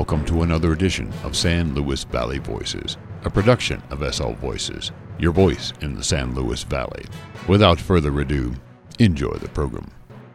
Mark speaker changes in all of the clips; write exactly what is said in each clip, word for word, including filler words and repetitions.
Speaker 1: Welcome to another edition of San Luis Valley Voices, a production of S L Voices, your voice in the San Luis Valley. Without further ado, enjoy the program.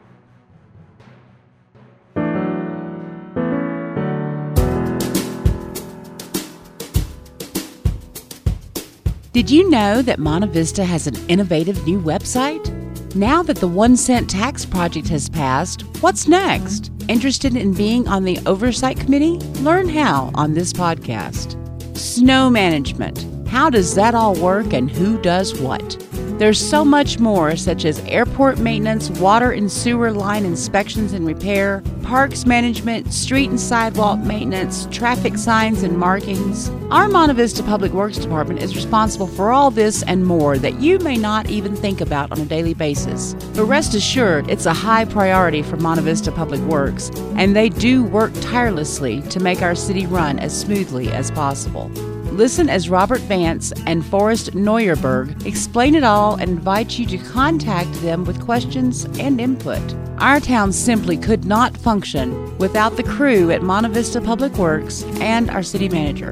Speaker 2: Did you know that Monte Vista has an innovative new website? Now that the One Cent Tax Project has passed, what's next? Interested in being on the Oversight Committee? Learn how on this podcast. Snow management. How does that all work and who does what? There's so much more, such as airport maintenance, water and sewer line inspections and repair, parks management, street and sidewalk maintenance, traffic signs and markings. Our Monte Vista Public Works Department is responsible for all this and more that you may not even think about on a daily basis. But rest assured, it's a high priority for Monte Vista Public Works, and they do work tirelessly to make our city run as smoothly as possible. Listen as Robert Vance and Forrest Neuerberg explain it all and invite you to contact them with questions and input. Our town simply could not function without the crew at Monte Vista Public Works and our city manager.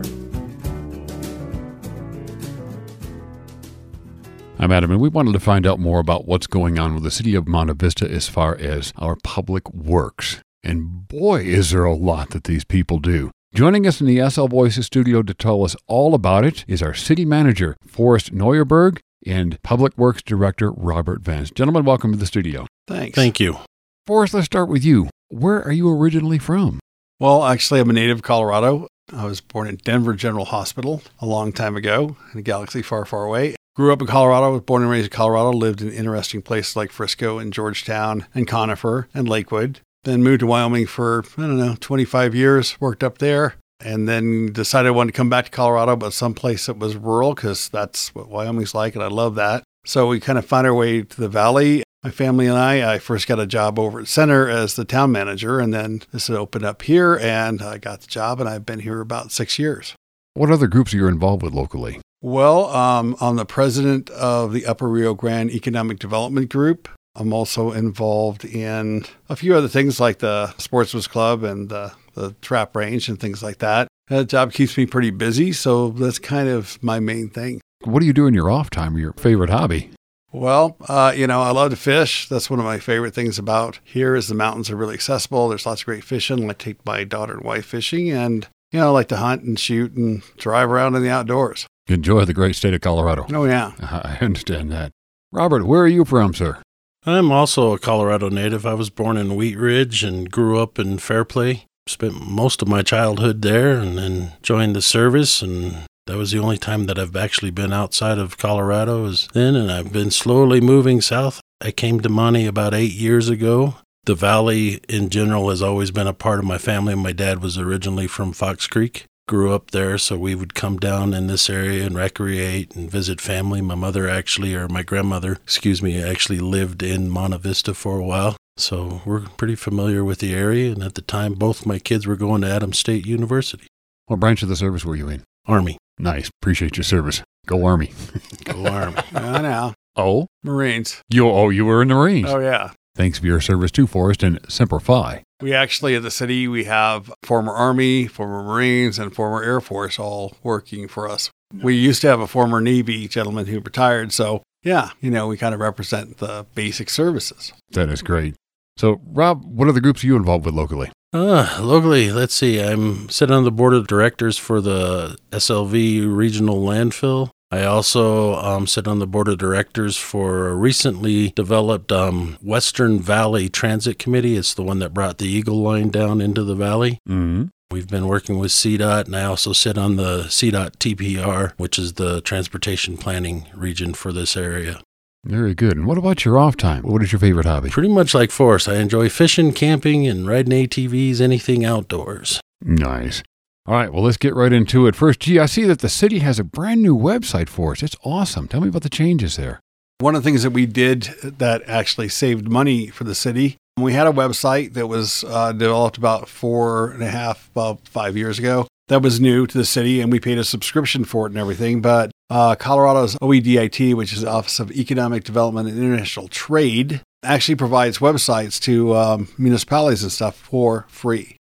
Speaker 1: I'm Adam, and we wanted to find out more about what's going on with the city of Monte Vista as far as our public works. And boy, is there a lot that these people do. Joining us in the S L Voices studio to tell us all about it is our city manager, Forrest Neuerberg, and Public Works Director, Robert Vance. Gentlemen, welcome to the studio.
Speaker 3: Thanks.
Speaker 4: Thank you.
Speaker 1: Forrest, let's start with you. Where are you originally from?
Speaker 3: Well, actually, I'm a native of Colorado. I was born in Denver General Hospital a long time ago in a galaxy far, far away. Grew up in Colorado, was born and raised in Colorado, lived in interesting places like Frisco and Georgetown and Conifer and Lakewood. Then moved to Wyoming for, I don't know, twenty-five years, worked up there, and then decided I wanted to come back to Colorado, but someplace that was rural because that's what Wyoming's like, and I love that. So we kind of found our way to the valley. My family and I, I first got a job over at Center as the town manager, and then this had opened up here, and I got the job, and I've been here about six years.
Speaker 1: What other groups are you involved with locally?
Speaker 3: Well, um, I'm the president of the Upper Rio Grande Economic Development Group. I'm also involved in a few other things like the Sportsman's Club and the, the trap range and things like that. That job keeps me pretty busy, so that's kind of my main thing.
Speaker 1: What do you do in your off time, or your favorite hobby?
Speaker 3: Well, uh, you know, I love to fish. That's one of my favorite things about here is the mountains are really accessible. There's lots of great fishing. I take my daughter and wife fishing, and, you know, I like to hunt and shoot and drive around in the outdoors.
Speaker 1: Enjoy the great state of Colorado.
Speaker 3: Oh, yeah.
Speaker 1: I understand that. Robert, where are you from, sir?
Speaker 4: I'm also a Colorado native. I was born in Wheat Ridge and grew up in Fairplay. Spent most of my childhood there and then joined the service, and that was the only time that I've actually been outside of Colorado is then, and I've been slowly moving south. I came to Monte about eight years ago. The valley in general has always been a part of my family. My dad was originally from Fox Creek. Grew up there, so we would come down in this area and recreate and visit family. My mother actually, or my grandmother, excuse me, actually lived in Monte Vista for a while. So we're pretty familiar with the area, and at the time, both my kids were going to Adams State University.
Speaker 1: What branch of the service were you in?
Speaker 4: Army.
Speaker 1: Nice. Appreciate your service. Go Army.
Speaker 4: Go Army.
Speaker 3: I know.
Speaker 1: Oh?
Speaker 3: Marines.
Speaker 1: You, oh, you were in the Marines.
Speaker 3: Oh, yeah.
Speaker 1: Thanks for your service too, Forrest, and Semper Fi.
Speaker 3: We actually, at the city, we have former Army, former Marines, and former Air Force all working for us. We used to have a former Navy gentleman who retired, so yeah, you know, we kind of represent the basic services.
Speaker 1: That is great. So, Rob, what other groups are you involved with locally?
Speaker 4: Uh, locally, let's see, I'm sitting on the board of directors for the S L V Regional Landfill. I also um, sit on the board of directors for a recently developed um, Western Valley Transit Committee. It's the one that brought the Eagle Line down into the valley.
Speaker 1: Mm-hmm.
Speaker 4: We've been working with C DOT, and I also sit on the C DOT T P R, which is the transportation planning region for this area.
Speaker 1: Very good. And what about your off time? What is your favorite hobby?
Speaker 4: Pretty much like Forrest. I enjoy fishing, camping, and riding A T Vs, anything outdoors.
Speaker 1: Nice. All right, well, let's get right into it. First, gee, I see that the city has a brand new website for us. It's awesome. Tell me about the changes there.
Speaker 3: One of the things that we did that actually saved money for the city, we had a website that was uh, developed about four and a half, about five years ago. That was new to the city, and we paid a subscription for it and everything. But uh, Colorado's O E D I T, which is the Office of Economic Development and International Trade, actually provides websites to um, municipalities and stuff for free.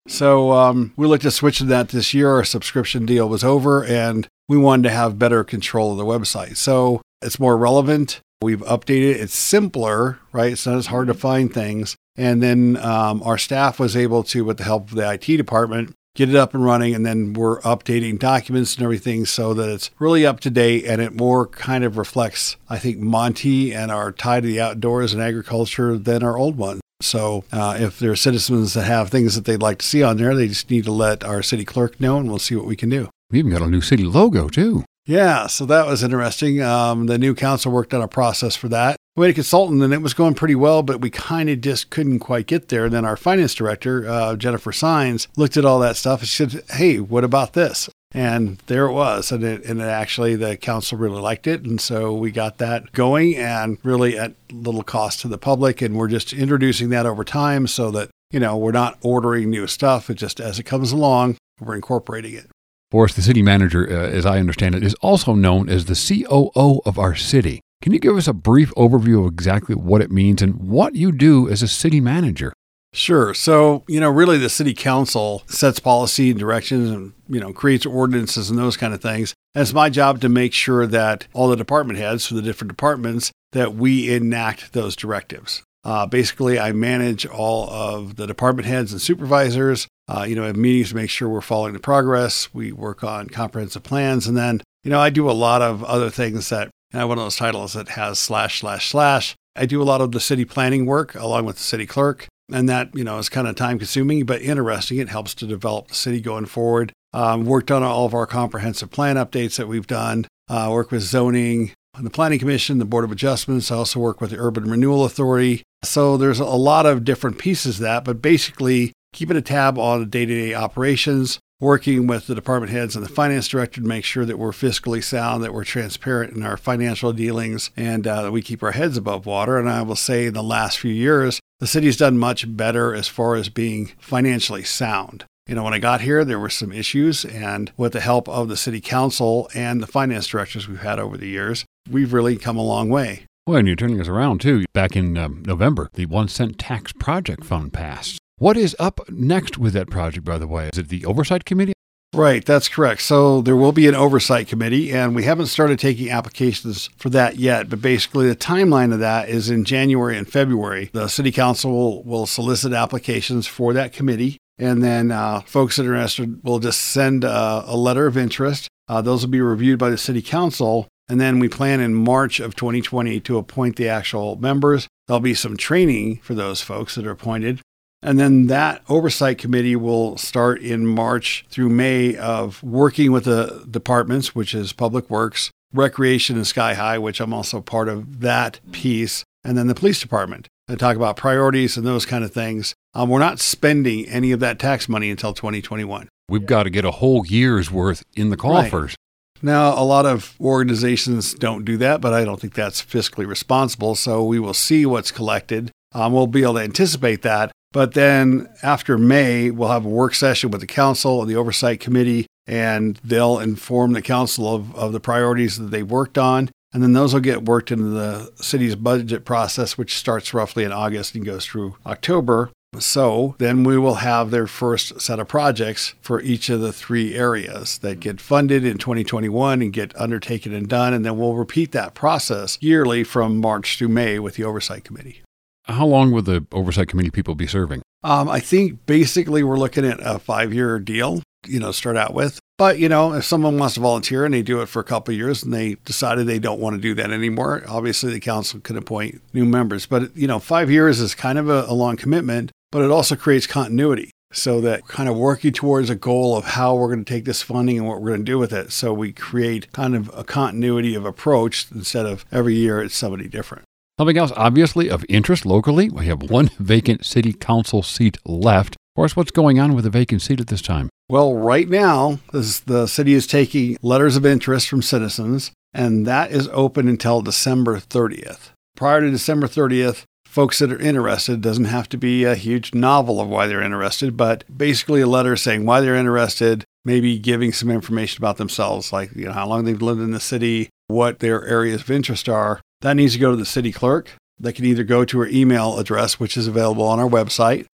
Speaker 3: So um, we looked at switching that this year. Our subscription deal was over, and we wanted to have better control of the website. So it's more relevant. We've updated it. It's simpler, right? It's not as hard to find things. And then um, our staff was able to, with the help of the I T department, get it up and running. And then we're updating documents and everything so that it's really up to date, and it more kind of reflects, I think, Monty and our tie to the outdoors and agriculture than our old one. So uh, if there are citizens that have things that they'd like to see on there, they just need to let our city clerk know, and we'll see what we can do.
Speaker 1: We even got a new city logo, too.
Speaker 3: Yeah, so that was interesting. Um, the new council worked on a process for that. We had a consultant, and it was going pretty well, but we kind of just couldn't quite get there. And then our finance director, uh, Jennifer Sines, looked at all that stuff and she said, hey, what about this? And there it was. And it, and it actually, the council really liked it. And so we got that going, and really at little cost to the public. And we're just introducing that over time so that, you know, we're not ordering new stuff. It just, as it comes along, we're incorporating it.
Speaker 1: Boris, the city manager, uh, as I understand it, is also known as the C O O of our city. Can you give us a brief overview of exactly what it means and what you do as a city manager?
Speaker 3: Sure. So, you know, really the city council sets policy and directions and, you know, creates ordinances and those kind of things. And it's my job to make sure that all the department heads for the different departments, that we enact those directives. Uh, basically, I manage all of the department heads and supervisors. Uh, you know, I have meetings to make sure we're following the progress. We work on comprehensive plans. And then, you know, I do a lot of other things that, and I have one of those titles that has slash, slash, slash. I do a lot of the city planning work along with the city clerk. And that, you know, is kind of time consuming, but interesting. It helps to develop the city going forward. Um, worked on all of our comprehensive plan updates that we've done. Uh, work with zoning, the Planning Commission, the Board of Adjustments. I also work with the Urban Renewal Authority. So there's a lot of different pieces of that, but basically keeping a tab on the day-to-day operations, working with the department heads and the finance director to make sure that we're fiscally sound, that we're transparent in our financial dealings, and uh, that we keep our heads above water. And I will say in the last few years, the city's done much better as far as being financially sound. You know, when I got here, there were some issues, and with the help of the city council and the finance directors we've had over the years, we've really come a long way.
Speaker 1: Well, and you're turning us around, too. Back in um, November, the One Cent Tax Project Fund passed. What is up next with that project, by the way? Is it the Oversight Committee?
Speaker 3: Right, that's correct. So there will be an oversight committee, and we haven't started taking applications for that yet. But basically, the timeline of that is in January and February. The city council will, will solicit applications for that committee, and then uh, folks that are interested will just send uh, a letter of interest. Uh, those will be reviewed by the city council, and then we plan in March of twenty twenty to appoint the actual members. There'll be some training for those folks that are appointed. And then that oversight committee will start in March through May of working with the departments, which is Public Works, Recreation, and Sky High, which I'm also part of that piece, and then the police department. And talk about priorities and those kind of things. Um, we're not spending any of that tax money until twenty twenty-one.
Speaker 1: We've got to get a whole year's worth in the coffers.
Speaker 3: Right. Now, a lot of organizations don't do that, but I don't think that's fiscally responsible. So we will see what's collected. Um, we'll be able to anticipate that. But then after May, we'll have a work session with the council and the oversight committee, and they'll inform the council of, of the priorities that they worked on. And then those will get worked into the city's budget process, which starts roughly in August and goes through October. So then we will have their first set of projects for each of the three areas that get funded in twenty twenty-one and get undertaken and done. And then we'll repeat that process yearly from March through May with the oversight committee.
Speaker 1: How long will the oversight committee people be serving?
Speaker 3: Um, I think basically we're looking at a five-year deal, you know, start out with. But, you know, if someone wants to volunteer and they do it for a couple of years and they decided they don't want to do that anymore, obviously the council can appoint new members. But, you know, five years is kind of a, a long commitment, but it also creates continuity. So that kind of working towards a goal of how we're going to take this funding and what we're going to do with it. So we create kind of a continuity of approach instead of every year it's somebody different.
Speaker 1: Something else obviously of interest locally, we have one vacant city council seat left. Of course, what's going on with the vacant seat at this time?
Speaker 3: Well, right now, this, the city is taking letters of interest from citizens, and that is open until December thirtieth. Prior to December thirtieth, folks that are interested, doesn't have to be a huge novel of why they're interested, but basically a letter saying why they're interested, maybe giving some information about themselves, like, you know, how long they've lived in the city, what their areas of interest are. That needs to go to the city clerk. They can either go to our email address, which is available on our website,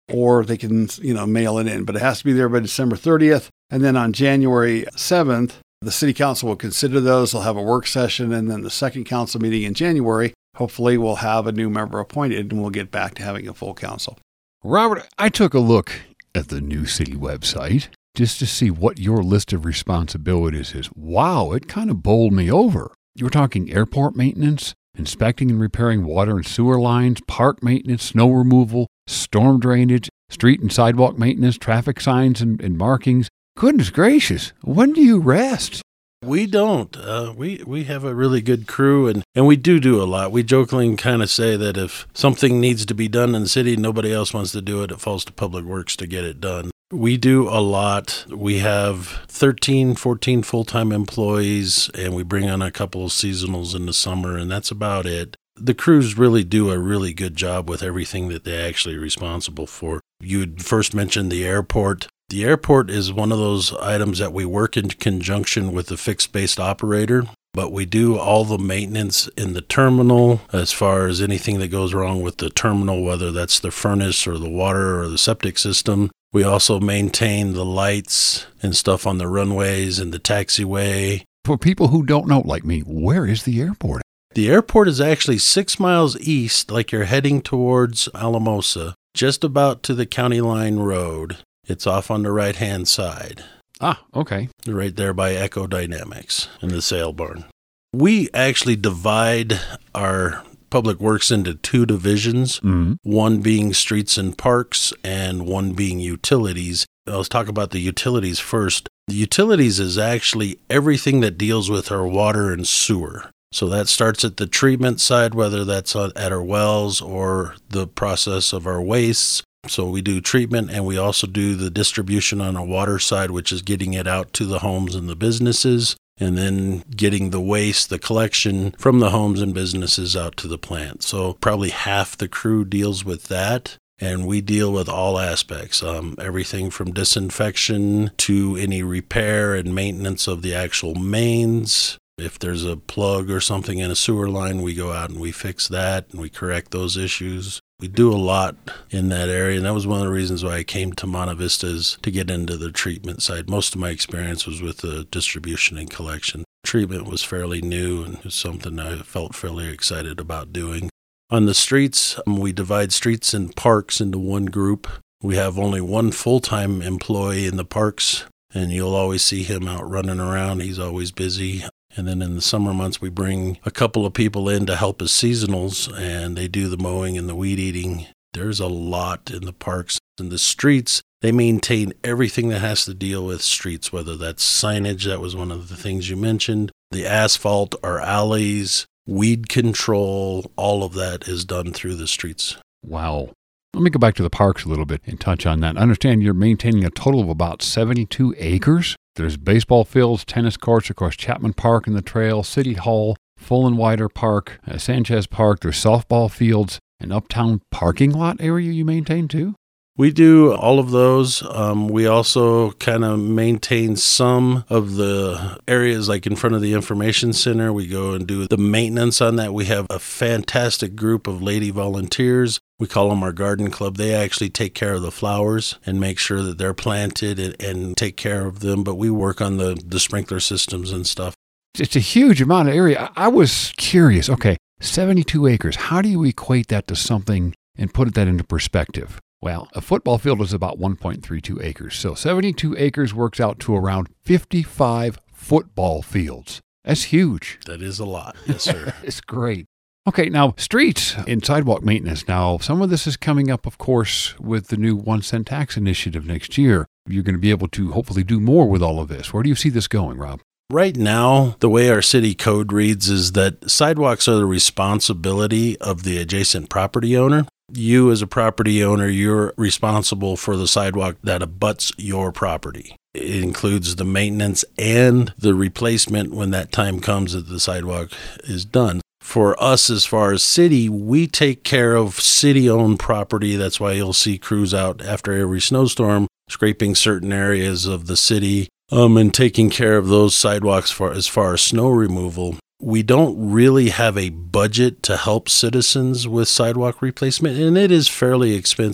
Speaker 3: or they can, you know, mail it in. But it has to be there by December thirtieth. And then on January seventh, the city council will consider those. They'll have a work session. And then the second council meeting in January, hopefully we'll have a new member appointed and we'll get back to having a full council.
Speaker 1: Robert, I took a look at the new city website just to see what your list of responsibilities is. Wow, it kind of bowled me over. You were talking airport maintenance, inspecting and repairing water and sewer lines, park maintenance, snow removal, storm drainage, street and sidewalk maintenance, traffic signs and, and markings. Goodness gracious, when do you rest?
Speaker 4: We don't. Uh, we we have a really good crew, and, and we do do a lot. We jokingly kind of say that if something needs to be done in the city, nobody else wants to do it, it falls to Public Works to get it done. We do a lot. We have thirteen, fourteen full-time employees, and we bring on a couple of seasonals in the summer, and that's about it. The crews really do a really good job with everything that they're actually responsible for. You first mentioned the airport. The airport is one of those items that we work in conjunction with the fixed-based operator, but we do all the maintenance in the terminal as far as anything that goes wrong with the terminal, whether that's the furnace or the water or the septic system. We also maintain the lights and stuff on the runways and the taxiway.
Speaker 1: For people who don't know, like me, where is the airport?
Speaker 4: The airport is actually six miles east, like you're heading towards Alamosa, just about to the County Line Road. It's off on the right-hand side.
Speaker 1: Ah, okay.
Speaker 4: Right there by Echo Dynamics in the sale barn. We actually divide our Public Works into two divisions, mm-hmm. one being streets and parks and one being utilities. Let's talk about the utilities first. The utilities is actually everything that deals with our water and sewer. So that starts at the treatment side, whether that's at our wells or the process of our wastes. So we do treatment, and we also do the distribution on our water side, which is getting it out to the homes and the businesses, and then getting the waste, the collection from the homes and businesses out to the plant. So probably half the crew deals with that, and we deal with all aspects, um, everything from disinfection to any repair and maintenance of the actual mains. If there's a plug or something in a sewer line, we go out and we fix that, and we correct those issues. We do a lot in that area, and that was one of the reasons why I came to Monte Vista, is to get into the treatment side. Most of my experience was with the distribution and collection. Treatment was fairly new, and it was something I felt fairly excited about doing. On the streets, um, we divide streets and parks into one group. We have only one full-time employee in the parks, and you'll always see him out running around. He's always busy. And then in the summer months, we bring a couple of people in to help as seasonals, and they do the mowing and the weed eating. There's a lot in the parks. In the streets, they maintain everything that has to deal with streets, whether that's signage, that was one of the things you mentioned, the asphalt, our alleys, weed control, all of that is done through the streets.
Speaker 1: Wow. Let me go back to the parks a little bit and touch on that. I understand you're maintaining a total of about seventy-two acres. There's baseball fields, tennis courts, of course, Chapman Park and the Trail, City Hall, Full and Wider Park, uh, Sanchez Park. There's softball fields, an uptown parking lot area you maintain too?
Speaker 4: We do all of those. Um, we also kind of maintain some of the areas like in front of the information center. We go and do the maintenance on that. We have a fantastic group of lady volunteers. We call them our garden club. They actually take care of the flowers and make sure that they're planted and, and take care of them. But we work on the, the sprinkler systems and stuff.
Speaker 1: It's a huge amount of area. I was curious. Okay, seventy-two acres. How do you equate that to something and put that into perspective? Well, a football field is about one point three two acres. So seventy-two acres works out to around fifty-five football fields. That's huge.
Speaker 4: That is a lot. Yes, sir.
Speaker 1: It's great. Okay, now streets and sidewalk maintenance. Now, some of this is coming up, of course, with the new one cent tax initiative next year. You're going to be able to hopefully do more with all of this. Where do you see this going, Rob?
Speaker 4: Right now, the way our city code reads is that sidewalks are the responsibility of the adjacent property owner. You as a property owner, you're responsible for the sidewalk that abuts your property. It includes the maintenance and the replacement when that time comes that the sidewalk is done. For us, as far as city, we take care of city-owned property. That's why you'll see crews out after every snowstorm, scraping certain areas of the city um, and taking care of those sidewalks for as far as snow removal. We don't really have a budget to help citizens with sidewalk replacement, and it is fairly expensive.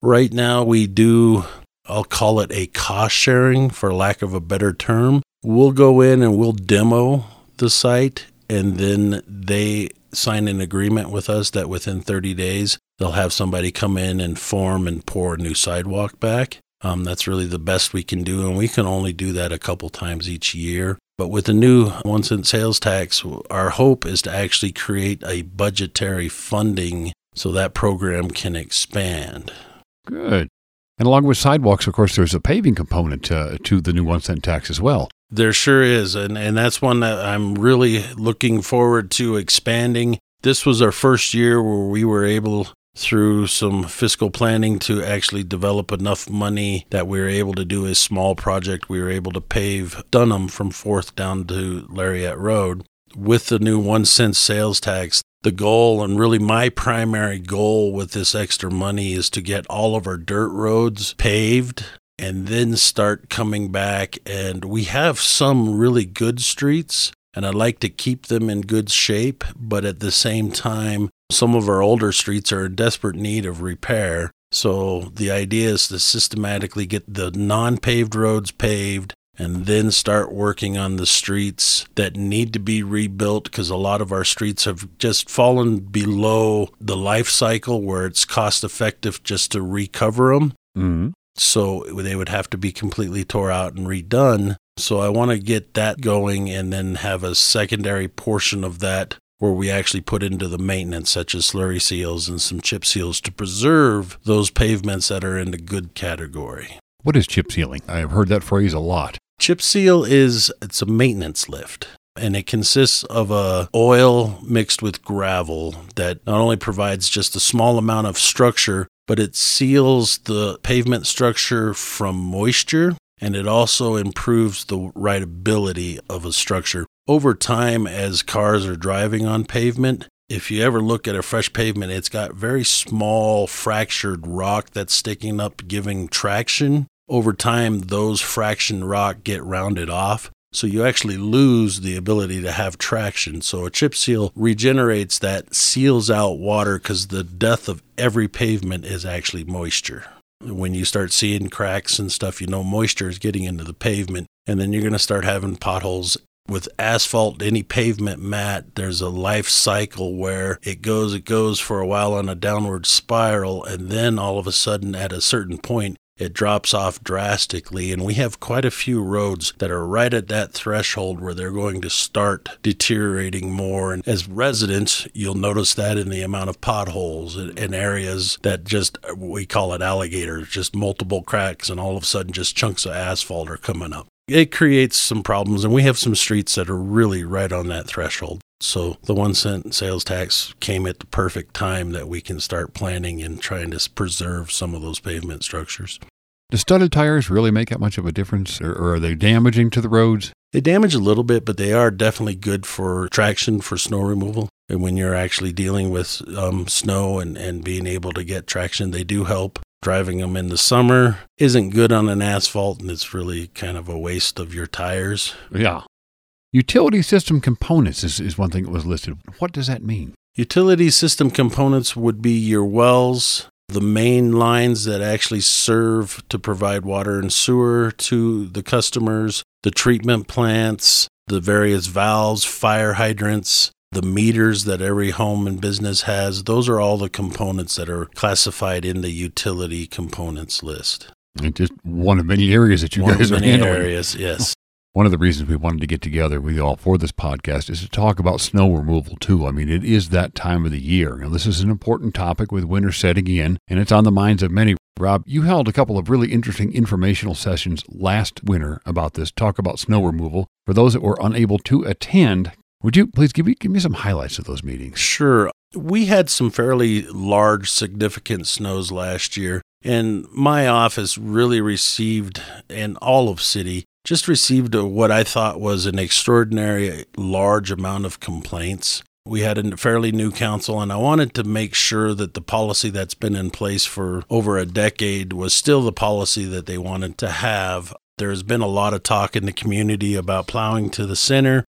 Speaker 4: Right now we do, I'll call it a cost sharing for lack of a better term. We'll go in and we'll demo the site, and then they sign an agreement with us that within thirty days, they'll have somebody come in and form and pour a new sidewalk back. Um, that's really the best we can do, and we can only do that a couple times each year. But with the new one cent sales tax, our hope is to actually create a budgetary funding so that program can expand.
Speaker 1: Good. And along with sidewalks, of course, there's a paving component uh, to the new one cent tax as well.
Speaker 4: There sure is, and, and that's one that I'm really looking forward to expanding. This was our first year where we were able, through some fiscal planning, to actually develop enough money that we were able to do a small project. We were able to pave Dunham from fourth down to Lariat Road. With the new one cent sales tax, the goal, and really my primary goal with this extra money, is to get all of our dirt roads paved and then start coming back. And we have some really good streets, and I'd like to keep them in good shape, but at the same time, some of our older streets are in desperate need of repair. So the idea is to systematically get the non-paved roads paved and then start working on the streets that need to be rebuilt, because a lot of our streets have just fallen below the life cycle where it's cost effective just to recover them.
Speaker 1: Mm-hmm.
Speaker 4: So they would have to be completely tore out and redone. So I want to get that going and then have a secondary portion of that where we actually put into the maintenance, such as slurry seals and some chip seals, to preserve those pavements that are in the good category.
Speaker 1: What is chip sealing? I've heard that phrase a lot.
Speaker 4: Chip seal is, it's a maintenance lift, and it consists of a oil mixed with gravel that not only provides just a small amount of structure, but it seals the pavement structure from moisture, and it also improves the rideability of a structure. Over time, as cars are driving on pavement, if you ever look at a fresh pavement, it's got very small fractured rock that's sticking up, giving traction. Over time, those fractured rock get rounded off, so you actually lose the ability to have traction. So a chip seal regenerates that, seals out water, because the death of every pavement is actually moisture. When you start seeing cracks and stuff, you know moisture is getting into the pavement, and then you're going to start having potholes. With asphalt, any pavement mat, there's a life cycle where it goes, it goes for a while on a downward spiral, and then all of a sudden at a certain point, it drops off drastically. And we have quite a few roads that are right at that threshold where they're going to start deteriorating more. And as residents, you'll notice that in the amount of potholes in areas that just, we call it alligators, just multiple cracks, and all of a sudden just chunks of asphalt are coming up. It creates some problems, and we have some streets that are really right on that threshold. So the one cent sales tax came at the perfect time that we can start planning and trying to preserve some of those pavement structures.
Speaker 1: Do studded tires really make that much of a difference, or, or are they damaging to the roads?
Speaker 4: They damage a little bit, but they are definitely good for traction for snow removal. And when you're actually dealing with um, snow and, and being able to get traction, they do help. Driving them in the summer isn't good on an asphalt, and it's really kind of a waste of your tires.
Speaker 1: Yeah. Utility system components is, is one thing that was listed. What does that mean?
Speaker 4: Utility system components would be your wells, the main lines that actually serve to provide water and sewer to the customers, the treatment plants, the various valves, fire hydrants, the meters that every home and business has. Those are all the components that are classified in the utility components list.
Speaker 1: And just one of many areas that you
Speaker 4: one
Speaker 1: guys
Speaker 4: of
Speaker 1: are
Speaker 4: many
Speaker 1: handling.
Speaker 4: areas, yes.
Speaker 1: One of the reasons we wanted to get together with you all for this podcast is to talk about snow removal, too. I mean, it is that time of the year. Now, this is an important topic with winter setting in, and it's on the minds of many. Rob, you held a couple of really interesting informational sessions last winter about this, talk about snow removal. For those that were unable to attend, would you please give me, give me some highlights of those meetings?
Speaker 4: Sure. We had some fairly large, significant snows last year, and my office really received, and all of City, just received a, what I thought was an extraordinary large amount of complaints. We had a fairly new council, and I wanted to make sure that the policy that's been in place for over a decade was still the policy that they wanted to have. There's been a lot of talk in the community about plowing to the center.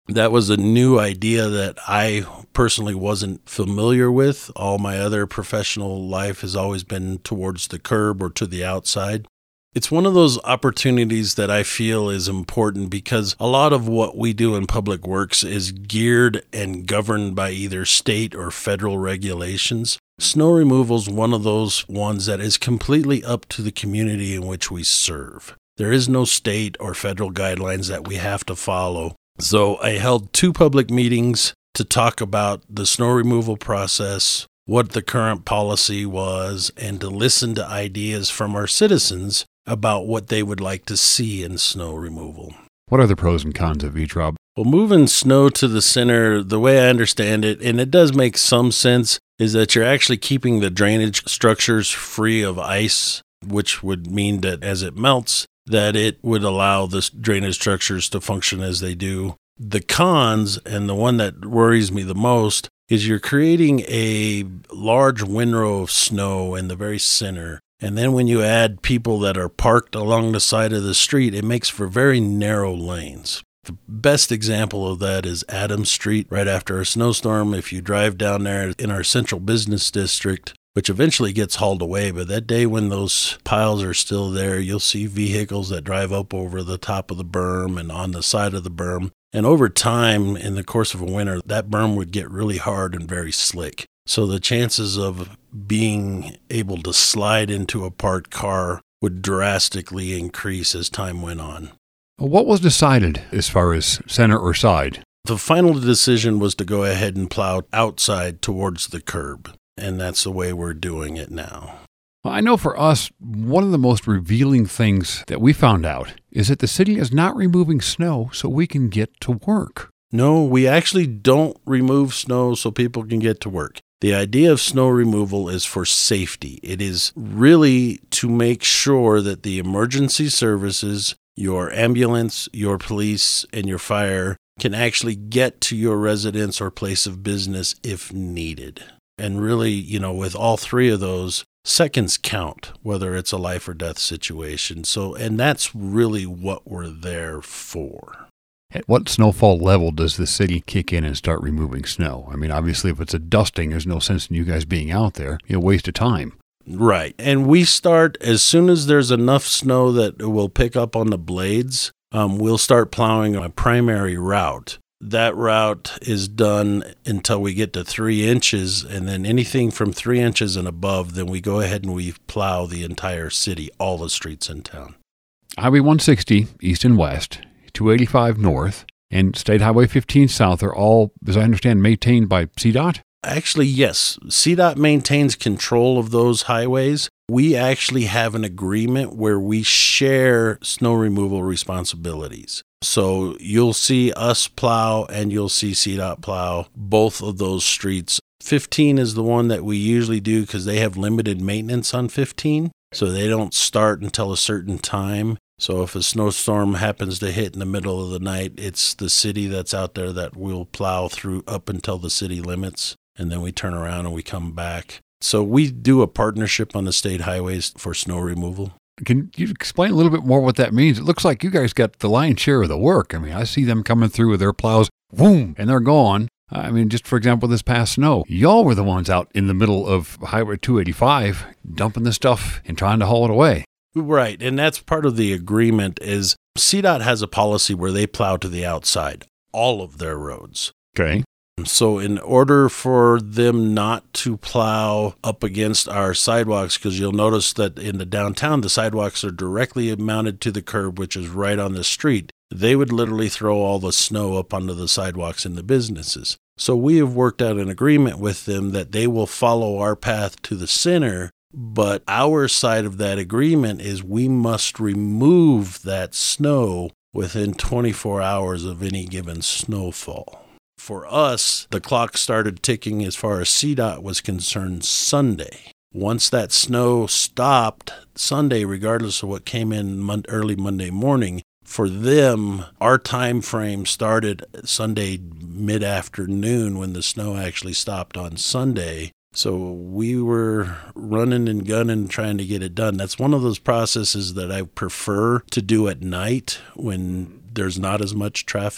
Speaker 4: That was a new idea that I personally wasn't familiar with. All my other professional life has always been towards the curb or to the outside. It's one of those opportunities that I feel is important because a lot of what we do in public works is geared and governed by either state or federal regulations. Snow removal is one of those ones that is completely up to the community in which we serve. There is no state or federal guidelines that we have to follow. So I held two public meetings to talk about the snow removal process, what the current policy was, and to listen to ideas from our citizens about what they would like to see in snow removal.
Speaker 1: What are the pros and cons of each, Rob?
Speaker 4: Well, moving snow to the center, the way I understand it, and it does make some sense, is that you're actually keeping the drainage structures free of ice, which would mean that as it melts, that it would allow the drainage structures to function as they do. The cons, and the one that worries me the most, is you're creating a large windrow of snow in the very center. And then when you add people that are parked along the side of the street, it makes for very narrow lanes. The best example of that is Adams Street right after a snowstorm. If you drive down there in our central business district, which eventually gets hauled away, but that day when those piles are still there, you'll see vehicles that drive up over the top of the berm and on the side of the berm. And over time, in the course of a winter, that berm would get really hard and very slick. So the chances of being able to slide into a parked car would drastically increase as time went on.
Speaker 1: What was decided as far as center or side?
Speaker 4: The final decision was to go ahead and plow outside towards the curb, and that's the way we're doing it now.
Speaker 1: Well, I know for us, one of the most revealing things that we found out is that the city is not removing snow so we can get to work.
Speaker 4: No, we actually don't remove snow so people can get to work. The idea of snow removal is for safety. It is really to make sure that the emergency services, your ambulance, your police, and your fire can actually get to your residence or place of business if needed. And really, you know, with all three of those, seconds count, whether it's a life or death situation. So, and that's really what we're there for.
Speaker 1: At what snowfall level does the city kick in and start removing snow? I mean, obviously, if it's a dusting, there's no sense in you guys being out there. You're a waste of time.
Speaker 4: Right. And we start as soon as there's enough snow that it will pick up on the blades, um, we'll start plowing a primary route. That route is done until we get to three inches, and then anything from three inches and above, then we go ahead and we plow the entire city, all the streets in town.
Speaker 1: Highway one sixty, east and west, two eighty-five north, and State Highway fifteen south are all, as I understand, maintained by C DOT?
Speaker 4: Actually, yes. C DOT maintains control of those highways. We actually have an agreement where we share snow removal responsibilities. So you'll see us plow and you'll see C DOT plow both of those streets. fifteen is the one that we usually do because they have limited maintenance on fifteen. So they don't start until a certain time. So if a snowstorm happens to hit in the middle of the night, it's the city that's out there that will plow through up until the city limits. And then we turn around and we come back. So we do a partnership on the state highways for snow removal.
Speaker 1: Can you explain a little bit more what that means? It looks like you guys got the lion's share of the work. I mean, I see them coming through with their plows, boom, and they're gone. I mean, just for example, this past snow, y'all were the ones out in the middle of Highway two eighty-five dumping the stuff and trying to haul it away.
Speaker 4: Right, and that's part of the agreement is C DOT has a policy where they plow to the outside, all of their roads.
Speaker 1: Okay.
Speaker 4: So in order for them not to plow up against our sidewalks, because you'll notice that in the downtown, the sidewalks are directly mounted to the curb, which is right on the street. They would literally throw all the snow up onto the sidewalks in the businesses. So we have worked out an agreement with them that they will follow our path to the center, but our side of that agreement is we must remove that snow within twenty-four hours of any given snowfall. For us, the clock started ticking as far as C DOT was concerned Sunday. Once that snow stopped Sunday, regardless of what came in mon- early Monday morning, for them, our time frame started Sunday mid-afternoon when the snow actually stopped on Sunday. So we were running and gunning trying to get it done. That's one of those processes that I prefer to do at night when there's not as much traffic.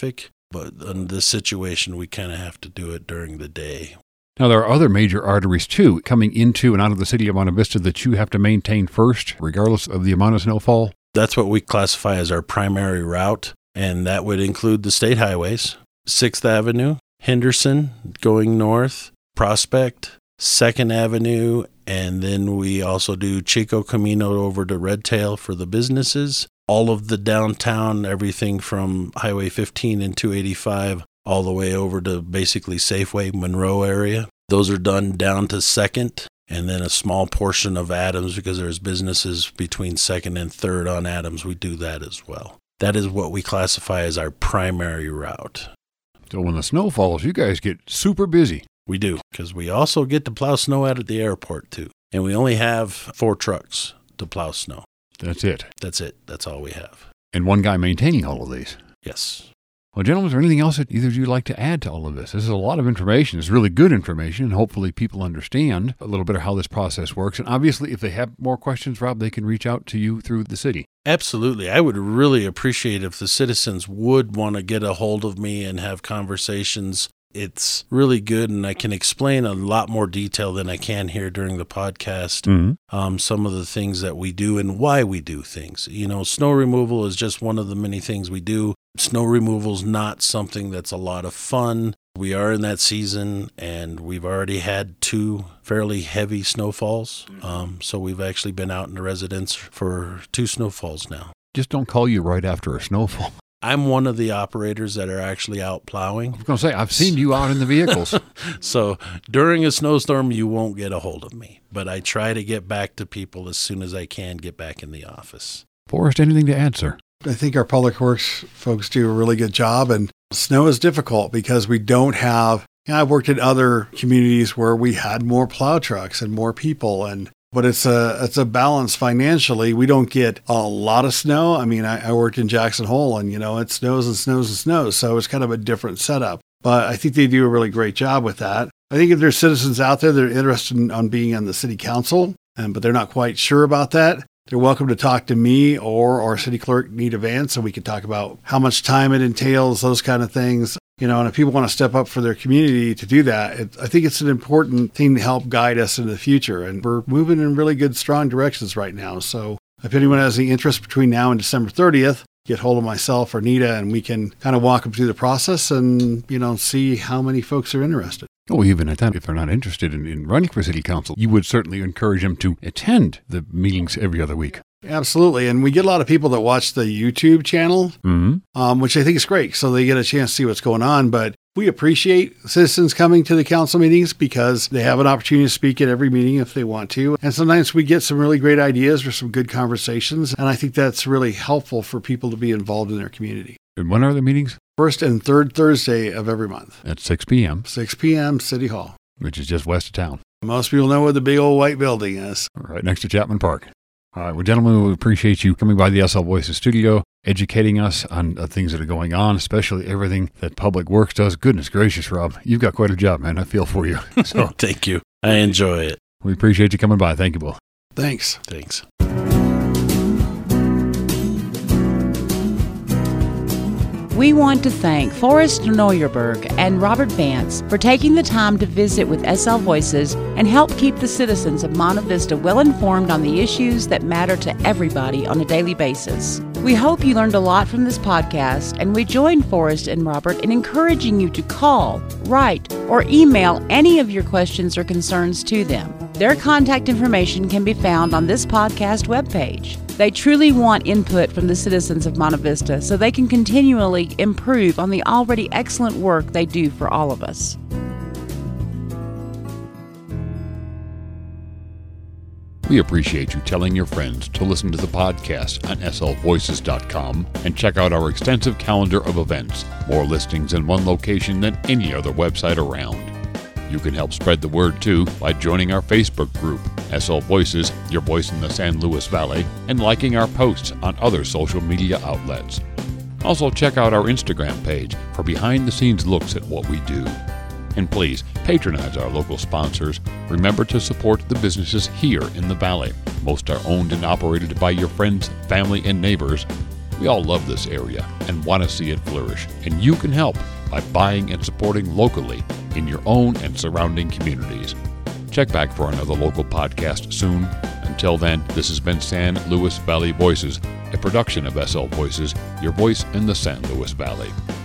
Speaker 4: But in this situation, we kind of have to do it during the day.
Speaker 1: Now, there are other major arteries, too, coming into and out of the city of Monte Vista that you have to maintain first, regardless of the amount of snowfall?
Speaker 4: That's what we classify as our primary route, and that would include the state highways, sixth Avenue, Henderson going north, Prospect, second Avenue, and then we also do Chico Camino over to Red Tail for the businesses. All of the downtown, everything from Highway fifteen and two eighty-five all the way over to basically Safeway, Monroe area. Those are done down to second, and then a small portion of Adams, because there's businesses between second and third on Adams. We do that as well. That is what we classify as our primary route.
Speaker 1: So when the snow falls, you guys get super busy.
Speaker 4: We do, because we also get to plow snow out at the airport, too. And we only have four trucks to plow snow.
Speaker 1: That's it.
Speaker 4: That's it. That's all we have.
Speaker 1: And one guy maintaining all of these.
Speaker 4: Yes.
Speaker 1: Well, gentlemen, is there anything else that either of you would like to add to all of this? This is a lot of information. It's really good information, and hopefully people understand a little bit of how this process works. And obviously, if they have more questions, Rob, they can reach out to you through the city.
Speaker 4: Absolutely. I would really appreciate if the citizens would want to get a hold of me and have conversations. It's really good, and I can explain a lot more detail than I can here during the podcast,
Speaker 1: Mm-hmm.
Speaker 4: um, some of the things that we do and why we do things. You know, snow removal is just one of the many things we do. Snow removal is not something that's a lot of fun. We are in that season, and we've already had two fairly heavy snowfalls. Um, so we've actually been out in the residence for two snowfalls now.
Speaker 1: Just don't call you right after a snowfall.
Speaker 4: I'm one of the operators that are actually out plowing.
Speaker 1: I was going to say, I've seen you out in the vehicles.
Speaker 4: So during a snowstorm, you won't get a hold of me. But I try to get back to people as soon as I can get back in the office.
Speaker 1: Forrest, anything to add, sir?
Speaker 3: I think our public works folks do a really good job, and snow is difficult because we don't have, you know, I've worked in other communities where we had more plow trucks and more people, and but it's a it's a balance financially. We don't get a lot of snow. I mean, I, I worked in Jackson Hole, and, you know, it snows and snows and snows, so it's kind of a different setup. But I think they do a really great job with that. I think if there's citizens out there that are interested in on being on the city council, and but they're not quite sure about that, they're welcome to talk to me or our city clerk, Nita Vance, so we can talk about how much time it entails, those kind of things. You know, and if people want to step up for their community to do that, it, I think it's an important thing to help guide us in the future. And we're moving in really good, strong directions right now. So if anyone has any interest between now and December thirtieth, get hold of myself or Nita, and we can kind of walk them through the process and, you know, see how many folks are interested.
Speaker 1: Oh, even at that, if they're not interested in, in running for city council, you would certainly encourage them to attend the meetings every other week.
Speaker 3: Absolutely. And we get a lot of people that watch the YouTube channel,
Speaker 1: Mm-hmm.
Speaker 3: um, which I think is great. So they get a chance to see what's going on. But we appreciate citizens coming to the council meetings because they have an opportunity to speak at every meeting if they want to. And sometimes we get some really great ideas or some good conversations. And I think that's really helpful for people to be involved in their community.
Speaker 1: And when are the meetings?
Speaker 3: First and third Thursday of every month.
Speaker 1: At six p.m.,
Speaker 3: six p.m., City Hall.
Speaker 1: which is just west of town,
Speaker 3: Most people know where the big old white building is.
Speaker 1: right next to Chapman Park. All right, well, gentlemen, we appreciate you coming by the S L Voices studio, educating us on uh, things that are going on, especially everything that Public Works does. Goodness gracious, Rob, you've got quite a job, man. I feel for you. So
Speaker 4: Thank you. I enjoy it.
Speaker 1: we appreciate you coming by. Thank you both.
Speaker 3: Thanks.
Speaker 4: Thanks.
Speaker 2: We want to thank Forrest Neuerberg and Robert Vance for taking the time to visit with S L Voices and help keep the citizens of Monte Vista well informed on the issues that matter to everybody on a daily basis. We hope you learned a lot from this podcast, and we join Forrest and Robert in encouraging you to call, write, or email any of your questions or concerns to them. Their contact information can be found on this podcast webpage. They truly want input from the citizens of Monte Vista so they can continually improve on the already excellent work they do for all of us.
Speaker 1: We appreciate you telling your friends to listen to the podcast on S L voices dot com and check out our extensive calendar of events, more listings in one location than any other website around. You can help spread the word, too, by joining our Facebook group, S L Voices, Your Voice in the San Luis Valley, and liking our posts on other social media outlets. Also, check out our Instagram page for behind-the-scenes looks at what we do. And please, patronize our local sponsors. Remember to support the businesses here in the Valley. Most are owned and operated by your friends, family, and neighbors. We all love this area and want to see it flourish, and you can help by buying and supporting locally in your own and surrounding communities. Check back for another local podcast soon. Until then, this has been San Luis Valley Voices, a production of S L Voices, your voice in the San Luis Valley.